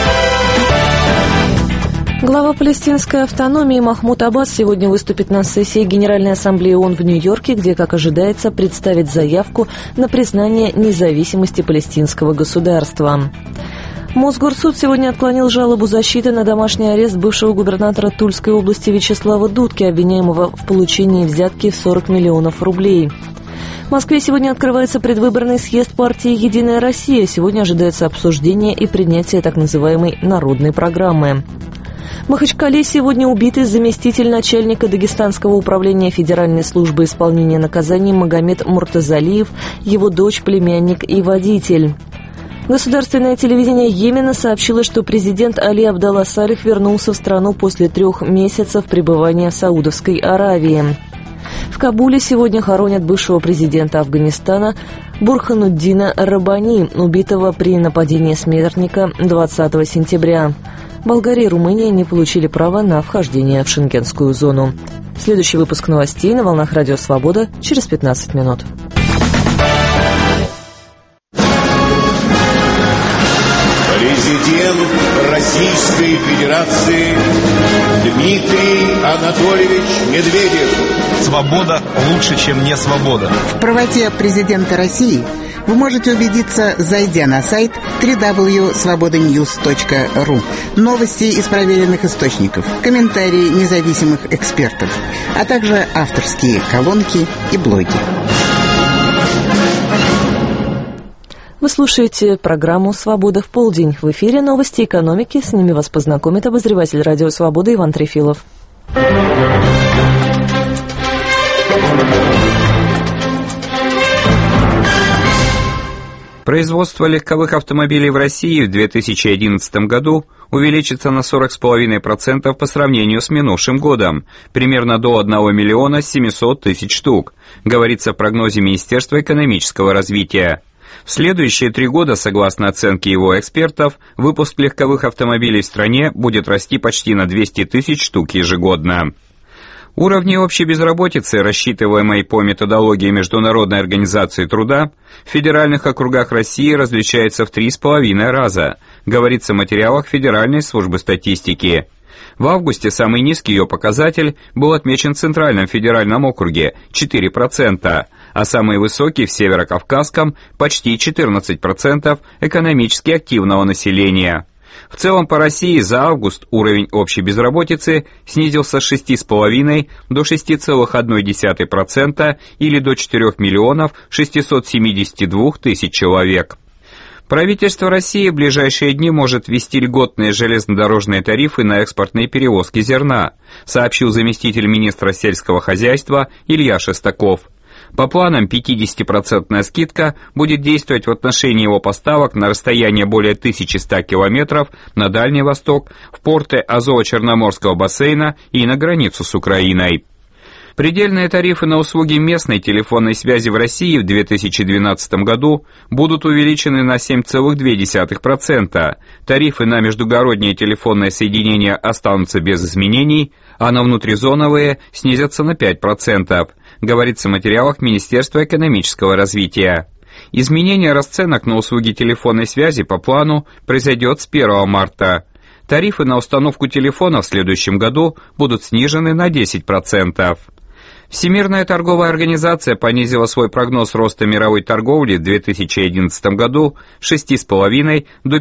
Глава палестинской автономии Махмуд Аббас сегодня выступит на сессии Генеральной ассамблеи ООН в Нью-Йорке, где, как ожидается, представит заявку на признание независимости палестинского государства. Мосгорсуд сегодня отклонил жалобу защиты на домашний арест бывшего губернатора Тульской области Вячеслава Дудки, обвиняемого в получении взятки в 40 миллионов рублей. В Москве сегодня открывается предвыборный съезд партии «Единая Россия». Сегодня ожидается обсуждение и принятие так называемой народной программы. В Махачкале сегодня убитый заместитель начальника Дагестанского управления Федеральной службы исполнения наказаний Магомед Муртазалиев, его дочь, племянник и водитель. Государственное телевидение Йемена сообщило, что президент Али Абдалла Салих вернулся в страну после 3 месяцев пребывания в Саудовской Аравии. В Кабуле сегодня хоронят бывшего президента Афганистана Бурхануддина Раббани, убитого при нападении смертника 20 сентября. Болгария и Румыния не получили права на вхождение в шенгенскую зону. Следующий выпуск новостей на волнах Радио Свобода через 15 минут. Российской Федерации Дмитрий Анатольевич Медведев. Свобода лучше, чем не свобода. В правоте президента России вы можете убедиться, зайдя на сайт www.svobodanews.ru. Новости из проверенных источников, комментарии независимых экспертов, а также авторские колонки и блоги. Вы слушаете программу «Свобода в полдень». В эфире новости экономики. С ними вас познакомит обозреватель радио «Свобода» Иван Трефилов. Производство легковых автомобилей в России в 2011 году увеличится на 40,5% по сравнению с минувшим годом, примерно до 1 миллиона 700 тысяч штук, говорится в прогнозе Министерства экономического развития. В следующие 3 года, согласно оценке его экспертов, выпуск легковых автомобилей в стране будет расти почти на 200 тысяч штук ежегодно. Уровни общей безработицы, рассчитываемой по методологии Международной организации труда, в федеральных округах России различаются в 3,5 раза, говорится в материалах Федеральной службы статистики. В августе самый низкий ее показатель был отмечен в Центральном федеральном округе – 4%, а самый высокий в Северокавказском – почти 14% экономически активного населения. В целом по России за август уровень общей безработицы снизился с 6,5% до 6,1% или до 4 миллионов 672 тысяч человек. Правительство России в ближайшие дни может ввести льготные железнодорожные тарифы на экспортные перевозки зерна, сообщил заместитель министра сельского хозяйства Илья Шестаков. По планам, 50% скидка будет действовать в отношении его поставок на расстояние более 1100 километров на Дальний Восток, в порты Азово-Черноморского бассейна и на границу с Украиной. Предельные тарифы на услуги местной телефонной связи в России в 2012 году будут увеличены на 7,2%. Тарифы на междугородние телефонные соединения останутся без изменений, а на внутризоновые снизятся на 5%, говорится в материалах Министерства экономического развития. Изменение расценок на услуги телефонной связи по плану произойдет с 1 марта. Тарифы на установку телефона в следующем году будут снижены на 10%. Всемирная торговая организация понизила свой прогноз роста мировой торговли в 2011 году с 6,5% до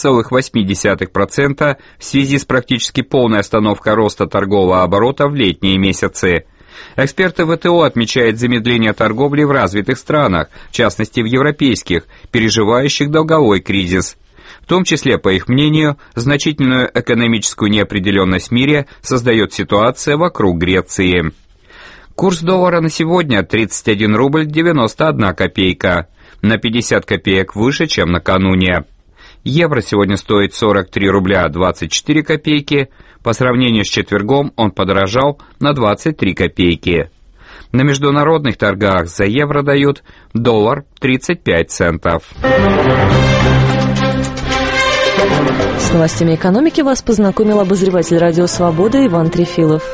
5,8% в связи с практически полной остановкой роста торгового оборота в летние месяцы. Эксперты ВТО отмечают замедление торговли в развитых странах, в частности в европейских, переживающих долговой кризис. В том числе, по их мнению, значительную экономическую неопределенность в мире создает ситуация вокруг Греции. Курс доллара на сегодня 31 рубль 91 копейка, на 50 копеек выше, чем накануне. Евро сегодня стоит 43 рубля 24 копейки, по сравнению с четвергом он подорожал на 23 копейки. На международных торгах за евро дают доллар 35 центов. С новостями экономики вас познакомил обозреватель радио «Свобода» Иван Трефилов.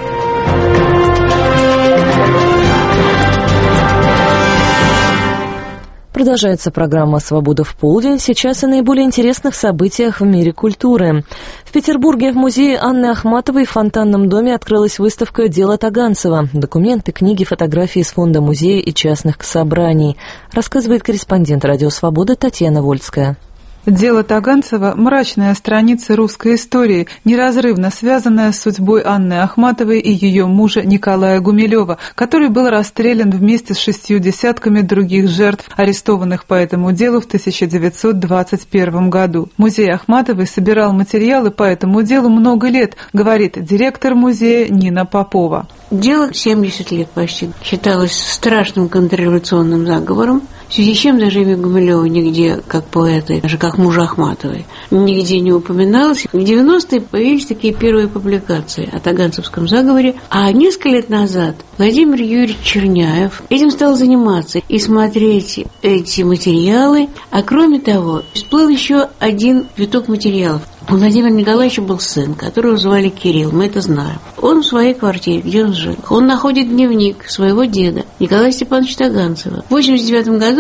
Продолжается программа «Свобода в полдень». Сейчас о наиболее интересных событиях в мире культуры. В Петербурге в музее Анны Ахматовой в Фонтанном доме открылась выставка «Дело Таганцева». Документы, книги, фотографии из фонда музея и частных собраний. Рассказывает корреспондент радио «Свобода» Татьяна Вольская. Дело Таганцева – мрачная страница русской истории, неразрывно связанная с судьбой Анны Ахматовой и ее мужа Николая Гумилева, который был расстрелян вместе с 60 других жертв, арестованных по этому делу в 1921 году. Музей Ахматовой собирал материалы по этому делу много лет, говорит директор музея Нина Попова. Дело 70 лет почти считалось страшным контрреволюционным заговором, в связи с чем даже имя Гумилева нигде, как поэта, даже как мужа Ахматовой, нигде не упоминалось. В 90-е появились такие первые публикации о таганцевском заговоре, а несколько лет назад Владимир Юрьевич Черняев этим стал заниматься и смотреть эти материалы, а кроме того, всплыл еще один виток материалов. У Владимира Николаевича был сын, которого звали Кирилл, мы это знаем. Он в своей квартире, где он жил, он находит дневник своего деда, Николая Степановича Таганцева. В 1989 году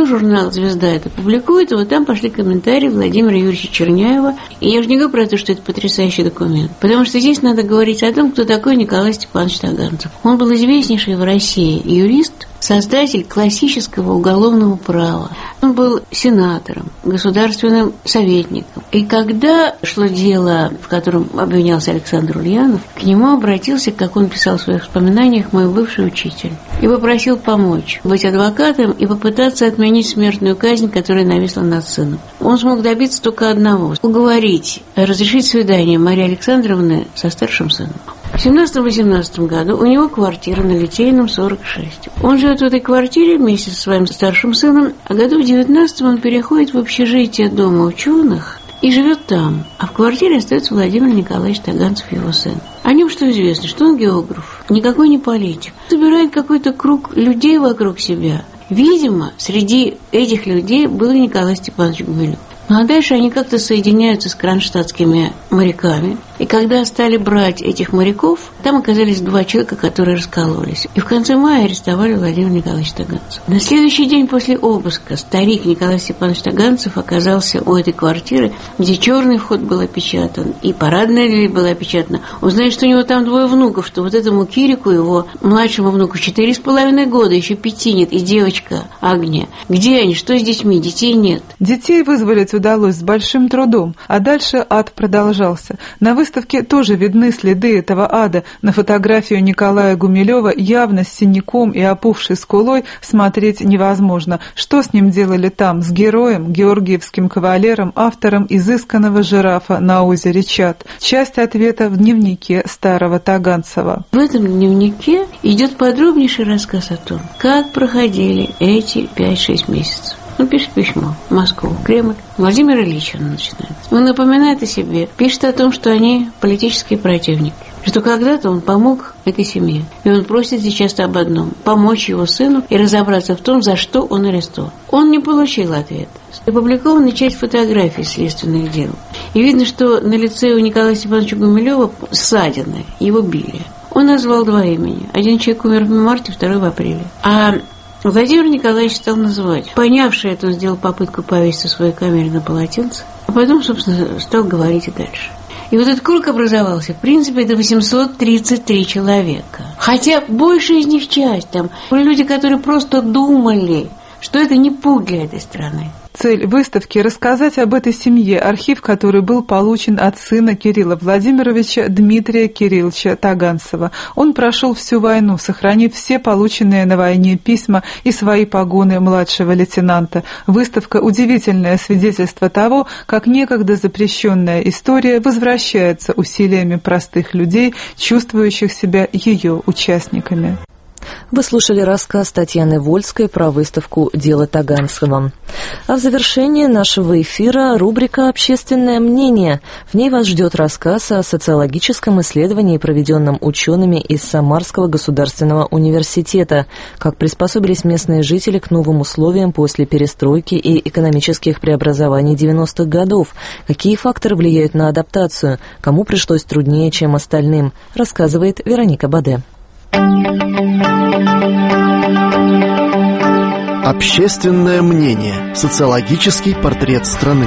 году журнал «Звезда» это публикует, и вот там пошли комментарии Владимира Юрьевича Черняева. И я же не говорю про то, что это потрясающий документ, потому что здесь надо говорить о том, кто такой Николай Степанович Таганцев. Он был известнейший в России юрист, создатель классического уголовного права. Он был сенатором, государственным советником. И когда шло дело, в котором обвинялся Александр Ульянов, к нему обратился, как он писал в своих воспоминаниях, мой бывший учитель. И попросил помочь быть адвокатом и попытаться отменить смертную казнь, которая нависла над сыном. Он смог добиться только одного – уговорить, разрешить свидание Марии Александровны со старшим сыном. В 17-18 году у него квартира на Литейном, 46. Он живет в этой квартире вместе со своим старшим сыном, а году в 19 он переходит в общежитие Дома ученых и живет там. А в квартире остается Владимир Николаевич Таганцев, его сын. О нем что известно? Что он географ, никакой не политик. Собирает какой-то круг людей вокруг себя. Видимо, среди этих людей был Николай Степанович Гумилев. Ну а дальше они как-то соединяются с кронштадтскими моряками. И когда стали брать этих моряков, там оказались два человека, которые раскололись. И в конце мая арестовали Владимира Николаевича Таганцева. На следующий день после обыска старик Николай Степанович Таганцев оказался у этой квартиры, где черный вход был опечатан, и парадная дверь была опечатана. Он знает, что у него там двое внуков, что вот этому Кирику, его младшему внуку, 4,5 года, еще 5 нет, и девочка Агния. Где они? Что с детьми? Детей нет. Детей вызволить удалось с большим трудом, а дальше ад продолжался. На выставке тоже видны следы этого ада. На фотографию Николая Гумилева явно с синяком и опухшей скулой смотреть невозможно. Что с ним делали там, с героем, георгиевским кавалером, автором изысканного жирафа на озере Чад? Часть ответа в дневнике старого Таганцева. В этом дневнике идет подробнейший рассказ о том, как проходили эти 5-6 месяцев. Он пишет письмо в Москву, Кремль. Владимир Ильич он начинает. Он напоминает о себе, пишет о том, что они политические противники, что когда-то он помог этой семье. И он просит сейчас об одном – помочь его сыну и разобраться в том, за что он арестован. Он не получил ответа. Опубликована часть фотографий следственных дел. И видно, что на лице у Николая Степановича Гумилева ссадины, его били. Он назвал два имени. Один человек умер в марте, второй в апреле. А Владимир Николаевич стал называть. Понявший это, он сделал попытку повесить в своей камере на полотенце, а потом, собственно, стал говорить и дальше. И вот этот круг образовался. В принципе, это 833 человека. Хотя большая из них часть там были люди, которые просто думали, что это не путь для этой страны. Цель выставки – рассказать об этой семье, архив который был получен от сына Кирилла Владимировича Дмитрия Кирилловича Таганцева. Он прошел всю войну, сохранив все полученные на войне письма и свои погоны младшего лейтенанта. Выставка – удивительное свидетельство того, как некогда запрещенная история возвращается усилиями простых людей, чувствующих себя ее участниками. Вы слушали рассказ Татьяны Вольской про выставку «Дело Таганцева». А в завершении нашего эфира рубрика «Общественное мнение». В ней вас ждет рассказ о социологическом исследовании, проведенном учеными из Самарского государственного университета, как приспособились местные жители к новым условиям после перестройки и экономических преобразований 90-х годов, какие факторы влияют на адаптацию, кому пришлось труднее, чем остальным, рассказывает Вероника Баде. Общественное мнение. Социологический портрет страны.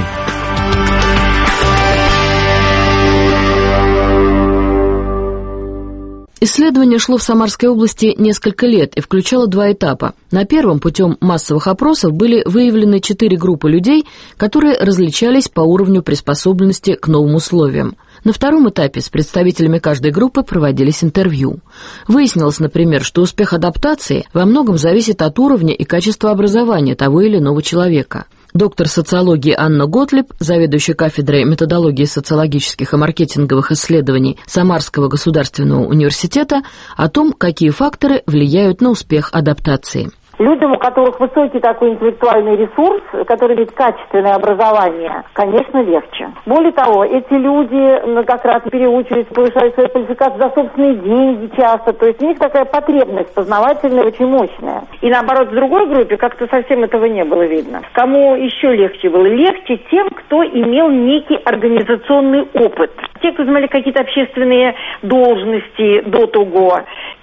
Исследование шло в Самарской области несколько лет и включало два этапа. На первом, путем массовых опросов, были выявлены 4 группы людей, которые различались по уровню приспособленности к новым условиям. На втором этапе с представителями каждой группы проводились интервью. Выяснилось, например, что успех адаптации во многом зависит от уровня и качества образования того или иного человека. Доктор социологии Анна Готлиб, заведующая кафедрой методологии социологических и маркетинговых исследований Самарского государственного университета, о том, какие факторы влияют на успех адаптации. Людям, у которых высокий такой интеллектуальный ресурс, которые имеют качественное образование, конечно, легче. Более того, эти люди многократно переучиваются, повышают свою квалификацию за собственные деньги часто. То есть у них такая потребность познавательная очень мощная. И наоборот, в другой группе как-то совсем этого не было видно. Кому еще легче было? Легче тем, кто имел некий организационный опыт. Те, кто занимали какие-то общественные должности до того,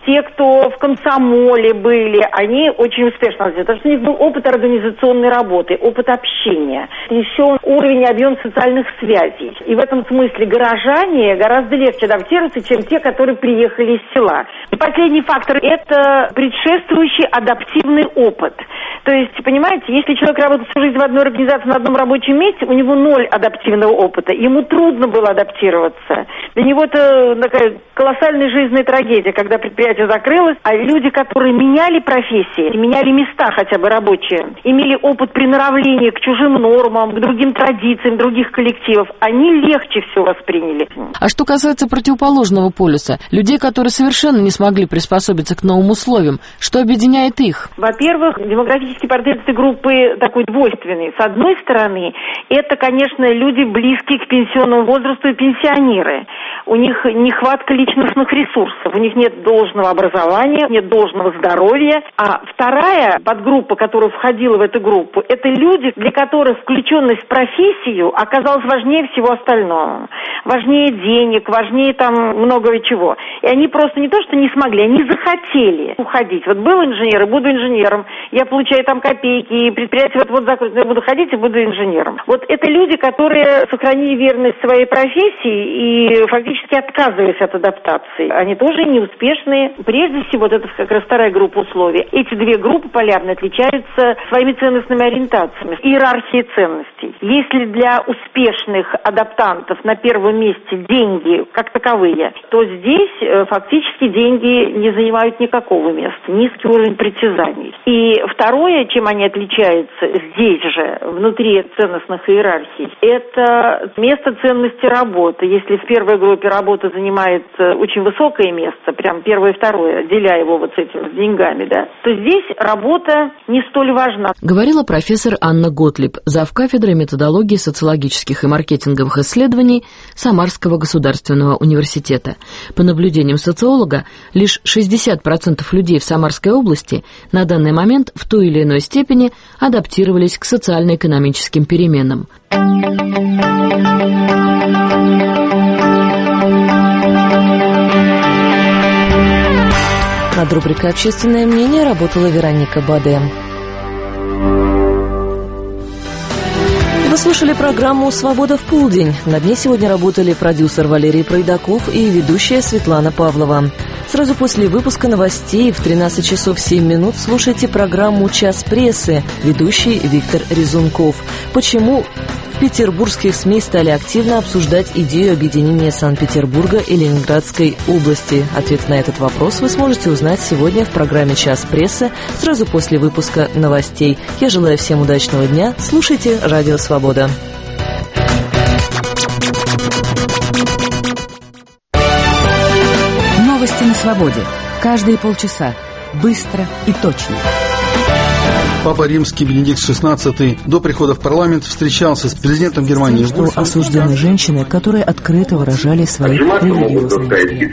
те, кто в комсомоле были, они очень успешно сделали, потому что у них был опыт организационной работы, опыт общения, еще уровень, объем социальных связей. И в этом смысле горожане гораздо легче адаптируются, чем те, которые приехали из села. И последний фактор – это предшествующий адаптивный опыт. То есть, понимаете, если человек работает всю жизнь в одной организации, на одном рабочем месте, у него 0 адаптивного опыта, ему трудно было адаптироваться. Для него это такая колоссальная жизненная трагедия, когда предприятие закрылось, а люди, которые меняли профессии, меняли места хотя бы рабочие, имели опыт приноровления к чужим нормам, к другим традициям, других коллективов, они легче все восприняли. А что касается противоположного полюса, людей, которые совершенно не смогли приспособиться к новым условиям, что объединяет их? Во-первых, демографический портрет этой группы такой двойственный. С одной стороны, это, конечно, люди, близкие к пенсионному возрасту и пенсионеры. У них нехватка личностных ресурсов, у них нет должного образования, нет должного здоровья. А вторая подгруппа, которая входила в эту группу, это люди, для которых включенность в профессию оказалась важнее всего остального. Важнее денег, важнее там многого чего. И они просто не то, что не смогли, они захотели уходить. Вот был инженер и буду инженером, я получаю там копейки, и предприятие вот закроется, я буду ходить и буду инженером. Вот это люди, которые сохранили верность своей профессии и фактически отказывались от адаптации. Они тоже неуспешные. Прежде всего, вот это как раз вторая группа условий. Эти две группы полярно отличаются своими ценностными ориентациями, иерархией ценностей. Если для успешных адаптантов на первом месте деньги как таковые, то здесь фактически деньги не занимают никакого места. Низкий уровень притязаний. И второе, чем они отличаются здесь же, внутри ценностных иерархий, это место ценности работы. Если в первой группе работа занимает очень высокое место, прям первое и второе, деля его вот с этим, с деньгами, да, то здесь работа не столь важна. Говорила профессор Анна Готлиб, завкафедрой методологии социологических и маркетинговых исследований Самарского государственного университета. По наблюдениям социолога, лишь 60% людей в Самарской области на данный момент в той или иной степени адаптировались к социально-экономическим переменам. Над рубрикой «Общественное мнение» работала Вероника Баде. Вы слушали программу «Свобода в полдень». Над ней сегодня работали продюсер Валерий Пройдаков и ведущая Светлана Павлова. Сразу после выпуска новостей в 13 часов 7 минут слушайте программу «Час прессы», ведущий Виктор Резунков. Почему в петербургских СМИ стали активно обсуждать идею объединения Санкт-Петербурга и Ленинградской области? Ответ на этот вопрос вы сможете узнать сегодня в программе «Час прессы» сразу после выпуска новостей. Я желаю всем удачного дня. Слушайте «Радио Свобода». Новости на свободе. Каждые полчаса. Быстро и точно. Папа Римский Бенедикт XVI до прихода в парламент встречался с президентом Германии. Осуждены женщины, которые открыто выражали свои религиозные.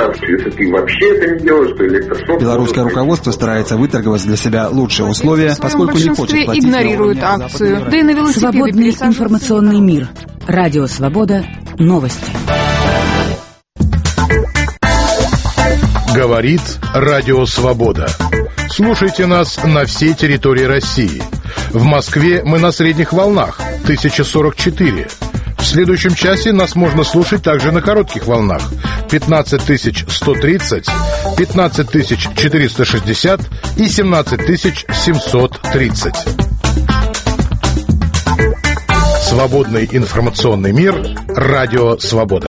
Белорусское руководство старается выторговать для себя лучшие условия, поскольку не хочет платить. Игнорируют акцию. Да и на велосипеде. Свободный информационный мир. Радио Свобода. Новости. Говорит Радио Свобода. Слушайте нас на всей территории России. В Москве мы на средних волнах 1044. В следующем часе нас можно слушать также на коротких волнах 15130, 15460 и 17730. Свободный информационный мир. Радио Свобода.